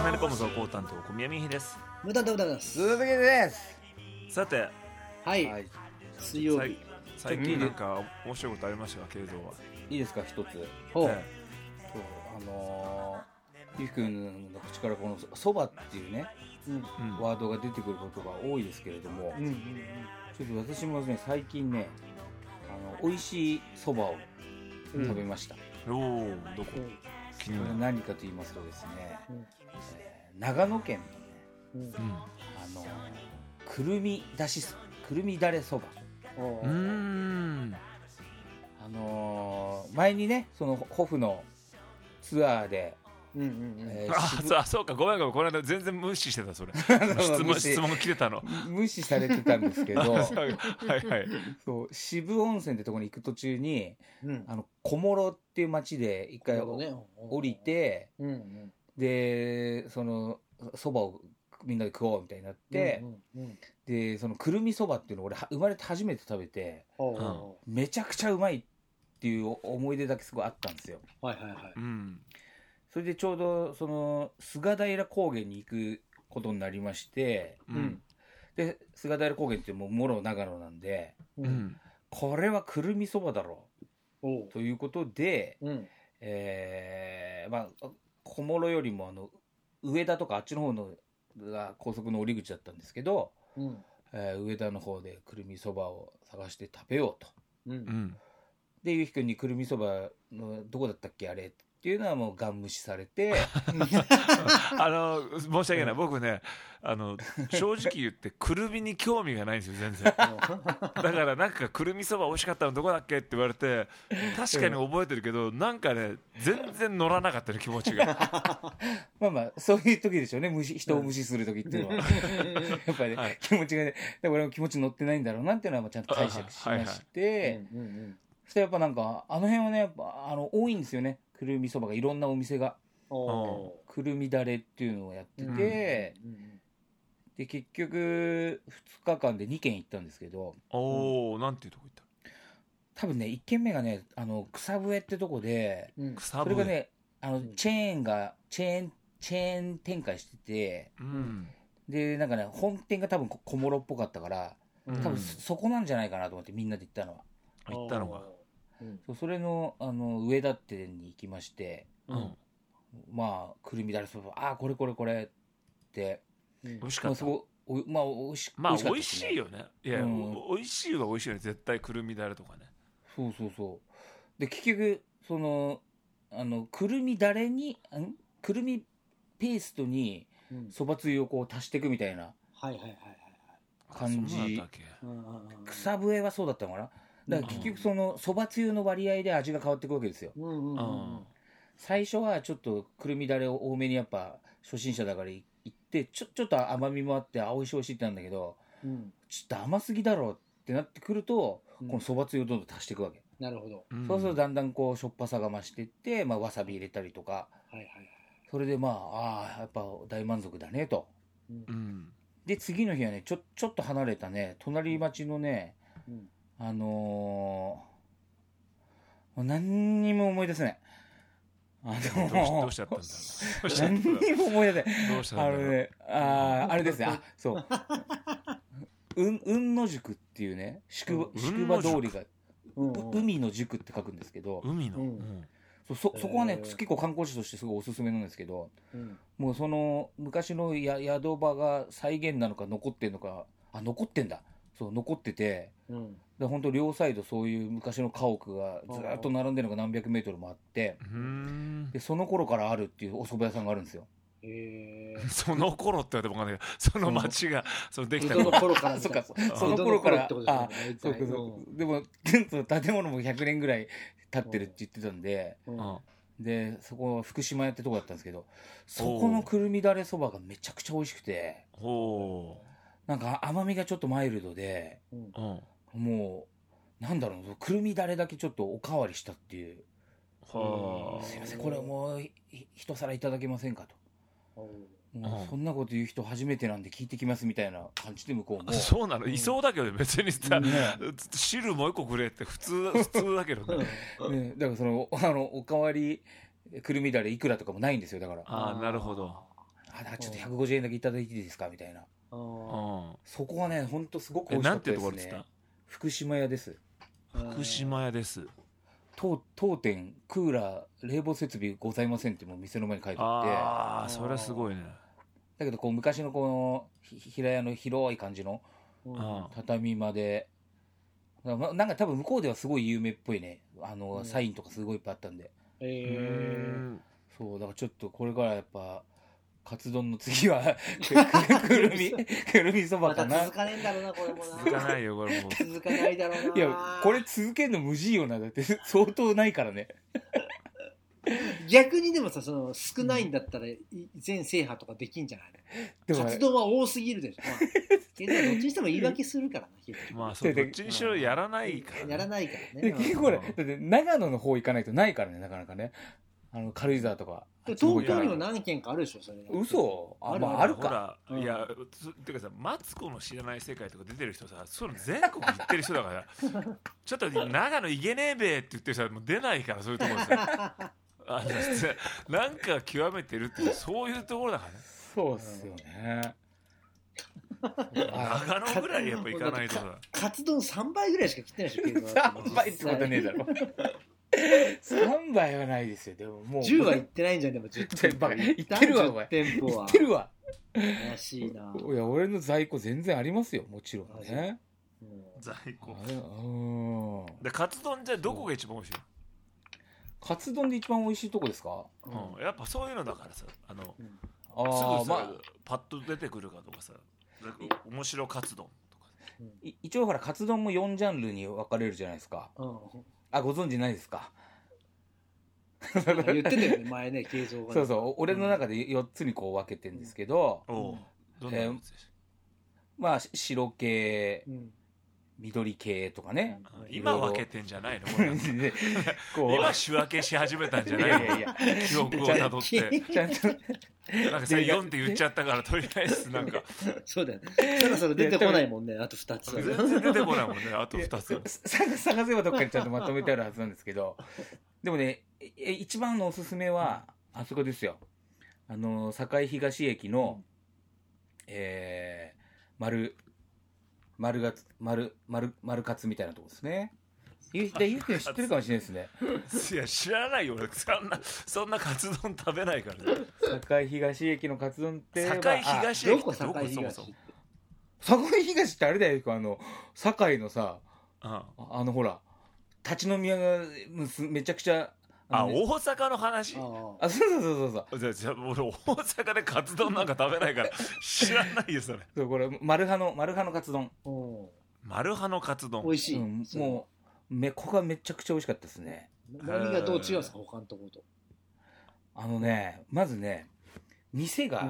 め込むぞ高担当小宮美です。 無駄でございます。 鈴木です。 さて、 はい、はい、水曜日最近なんか面白いことありましたか？慶三は。 いいですか、一つ。 ほう、 ゆうきくんの口からこのそばっていうね、ワードが出てくることが多いですけれども、ちょっと私もね最近ね美味しいそばを食べました。 おお、どこ？ これ何かと言いますとですね、長野県のね、くるみだれそば。前にねそのホフのツアーで、 そうか、ごめんこの間全然無視してたそれ質問来てたの無視されてたんですけどはい、そう渋温泉ってところに行く途中に、小諸っていう町で一回降りて、でそのそばをみんなで食おうみたいになって、でそのくるみそばっていうのを俺生まれて初めて食べて、めちゃくちゃうまいっていう思い出だけすごいあったんですよ。それでちょうどその菅平高原に行くことになりまして、で菅平高原ってもうもろ長野なんで、これはくるみそばだろうということで、小諸よりも上田とかあっちの方のが高速の降り口だったんですけど、上田の方でくるみそばを探して食べようと、でゆうきくんにくるみそばのどこだったっけあれっていうのはもうガン無視されて申し訳ない、僕ね正直言ってくるみに興味がないんですよ全然だからなんかくるみそば美味しかったのどこだっけって言われて確かに覚えてるけど、なんかね全然乗らなかったね気持ちがまあそういう時でしょうね、人を無視する時っていうのはやっぱりね、気持ちがね、だから俺も気持ち乗ってないんだろうなっていうのはちゃんと解釈しまして、そしてやっぱなんかあの辺はねやっぱ多いんですよね、くるみそばがいろんなお店がくるみだれっていうのをやってて、で結局2日間で2軒行ったんですけど、 なんていうとこ行った？ 多分ね1軒目がね草笛ってとこで、それがねチェーン展開してて、でなんかね本店が多分小諸っぽかったから、多分そこなんじゃないかなと思ってみんなで行ったのが、それの上田店に行きまして、まあくるみだれそば、これって美味しかった。 美味しいよね。いや、美味しいは美味しいよね、絶対くるみだれとかね。 そうで結局そのくるみだれにくるみペーストにそばつゆをこう足していくみたいな感じ。草笛はそうだったのかな。だから結局そのそばつゆの割合で味が変わっていくわけですよ。最初はちょっとくるみだれを多めにやっぱ初心者だから行ってちょっと甘みもあって美味しいってなんだけど、ちょっと甘すぎだろうってなってくると、このそばつゆをどんどん足していくわけ。 なるほど。 そうするとだんだんこうしょっぱさが増していって、わさび入れたりとか、それでやっぱ大満足だねと。で次の日はねちょっと離れたね隣町のね、何にも思い出せない。 どうしちゃったんだろう。 何にも思い出せない。 どうしたんだろう。 あれですね。そう。雲野宿っていうね宿場通りが海の宿って書くんですけど、 海の。 そこはね結構観光地としてすごいおすすめなんですけど、もうその昔の宿場が再現なのか残ってんのか、残ってんだ。そう残ってて、本当両サイドそういう昔の家屋がずっと並んでるのが何百メートルもあって、でその頃からあるっていうお蕎麦屋さんがあるんですよ。 その頃って言われても分かんないけど、その町ができたその頃からその頃からでも建物も100年ぐらい経ってるって言ってたんで、でそこは福島屋ってとこだったんですけど、そこのくるみだれそばがめちゃくちゃ美味しくて、なんか甘みがちょっとマイルドで、もうなんだろう、くるみだれだけちょっとおかわりしたっていう。すいませんこれもう一皿いただけませんかと。もうそんなこと言う人初めてなんで聞いてきますみたいな感じで向こうも。 そうなの、いそうだけど別にさ、汁もう一個くれって普通だけどね。 だからそのおかわりくるみだれいくらとかもないんですよ。だからなるほど。 だからちょっと150円だけいただいていいですかみたいな。そこはねほんとすごく美味しかったですね。なんてところですか？福島屋です。 福島屋です。 当店クーラー冷房設備ございませんってもう店の前に書いてあって、 それはすごいね。 だけどこう昔のこの平屋の広い感じの畳まで、なんか多分向こうではすごい有名っぽいね、サインとかすごいいっぱいあったんで、そうだからちょっとこれからやっぱカツ丼の次はくるみそばかな。 続かねえんだろうなこれもな。 続かないよこれも。 続かないだろうな。 いやこれ続けるの無事よな、だって相当ないからね。 逆にでもさ、その少ないんだったら全制覇とかできんじゃないの？カツ丼は多すぎるでしょ。どっちにしても言い訳するからな。 まあそうどっちにしろやらないからね。 やらないからね。 結構ね、だって長野の方行かないとないからね、なかなかね。軽井沢とか。 東京にも何軒かあるでしょ、それ。 嘘？ あるか。 いや、てかさ、マツコの知らない世界とか出てる人さ、そういうの全国行ってる人だから、ちょっと長野行けねえべって言ってる人はもう出ないから、そういうところさ。なんか極めてるってそういうところだからね。 そうっすよね。 長野ぐらいやっぱ行かないとさ。 カツ丼3倍ぐらいしか切ってないでしょ。 3倍ってことねえだろ。3倍はないですよ。でももう 10は行ってないんじゃん。でも10 倍行ってるわお前。 店舗は行ってるわ。 怪しいな。 いや俺の在庫全然ありますよ、もちろんね。 在庫。でカツ丼じゃどこが一番美味しい？ カツ丼で一番美味しいとこですか？ やっぱそういうのだからさ、すぐさパッと出てくるかとかさ、面白カツ丼とか。 一応ほらカツ丼も4ジャンルに分かれるじゃないですか。ご存知ないですか？ 言ってたよね前ね、形状が。 そうそう、俺の中で4つにこう分けてるんですけど、まあ白系、緑系とかね。 今分けてんじゃないの？今仕分けし始めたんじゃないの？いや記憶をたどってちゃんとなんかさ4って言っちゃったからとりあえずなんかそうだよね。そろそろ出てこないもんね、あと2つ。 全然出てこないもんね、あと2つ。 探せばどっかにちゃんとまとめてあるはずなんですけど、でもね一番のおすすめはあそこですよ。堺東駅の丸カツみたいなとこですね。ゆうき知ってるかもしれないですね。 いや知らないよ俺。そんなカツ丼食べないからね。 堺東駅のカツ丼って堺東駅どこ堺東って？ 堺東ってあれだよ、堺のさ、ほら立ち飲み屋がめちゃくちゃ大阪の話。 そうじゃあ俺大阪でカツ丼なんか食べないから知らないよそれ。 そうこれマルハのカツ丼。 マルハのカツ丼美味しい。 もうここがめちゃくちゃ美味しかったですね。 何がどう違うんですか他のところと？ まずね店が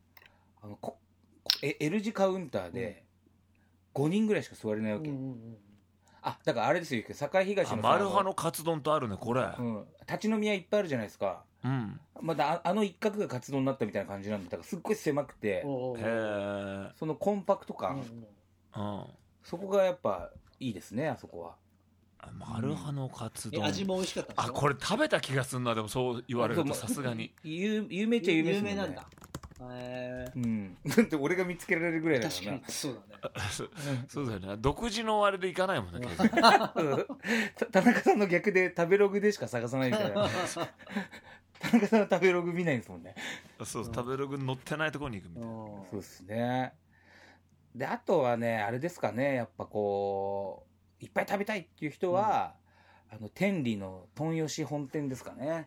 L 字カウンターで5人ぐらいしか座れないわけ。だからあれですよ、堺東のマルハのカツ丼とあるねこれ。 立ち飲み屋いっぱいあるじゃないですか。また一角がカツ丼になったみたいな感じなんで、だからすっごい狭くて、そのコンパクト感、そこがやっぱいいですね、あそこは。 マルハのカツ丼、 味も美味しかったですよ。 これ食べた気がするな。でもそう言われるとさすがに有名っちゃ有名ですもんね。 有名なんだ。 だって俺が見つけられるぐらいだからな。 確かにそうだね。そうだよね。独自のあれでいかないもんね。 田中さんの逆で食べログでしか探さないみたいな。田中さんの食べログ見ないんですもんね。 そう、食べログ載ってないところに行くみたいな。 そうですね。であとはねあれですかね、やっぱこういっぱい食べたいっていう人は、天理の豚吉本店ですかね。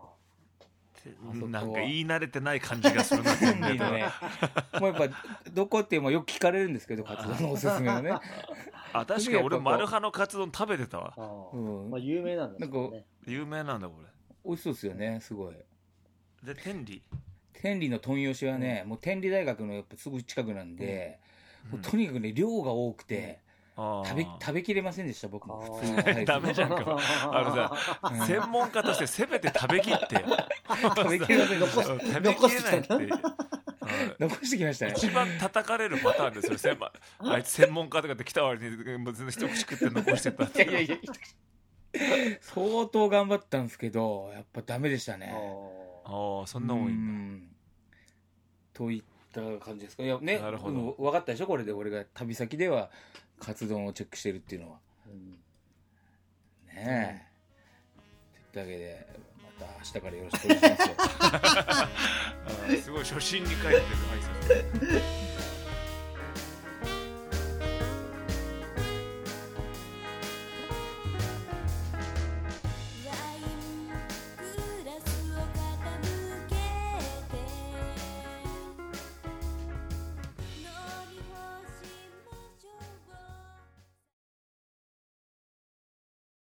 なんか言い慣れてない感じがするな。 天理のね、もうやっぱどこってもよく聞かれるんですけど、カツ丼のおすすめのね。 確かに俺マルハのカツ丼食べてたわ。 有名なんだね。 有名なんだこれ。 美味しそうですよね、すごい。 で天理の豚吉はね、もう天理大学のやっぱすぐ近くなんで、もうとにかくね量が多くて。食べきれませんでした僕も。普通のサイズ。 ダメじゃんか。専門家としてせめて食べきって。 食べきれませんでした。 残してないって。 残してきましたね。 一番叩かれるパターンですよ。あいつ専門家とかって来た割にもう全然一口食って残してた。 いや相当頑張ったんですけどやっぱダメでしたね。 そんな多いんといった感じですか。いやね、 なるほど、 分かったでしょ、これで俺が旅先ではカツ丼をチェックしてるっていうのは、ねえ、というわけでまた明日からよろしくお願いしますよすごい初心に帰ってる挨拶